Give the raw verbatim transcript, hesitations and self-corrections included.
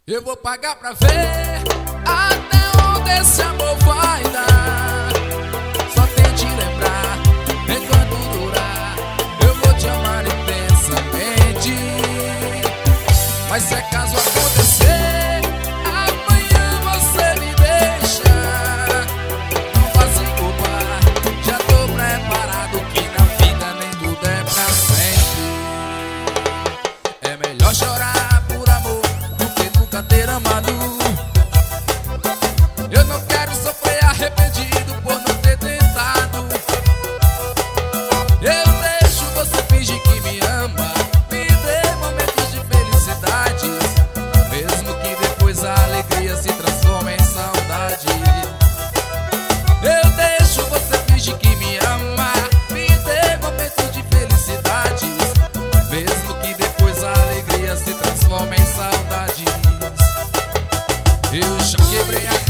Eu vou pagar pra ver até onde esse amor vai dar. Só tente lembrar, enquanto durar, eu vou te amar intensamente. Mas se acaso acontecer, amanhã você me deixa, não faz se culpar, já tô preparado que na vida nem tudo é pra sempre. É melhor chorar por amor do que nunca ter amado. Eu não quero sofrer arrependido por não ter tentado. Eu deixo você fingir que me ama, me dê momentos de felicidade, mesmo que depois a alegria se transforme em saudade. Eu deixo você fingir que me ama, me dê momentos de felicidade, mesmo que depois a alegria se transforme em saudade. Eu já quebrei a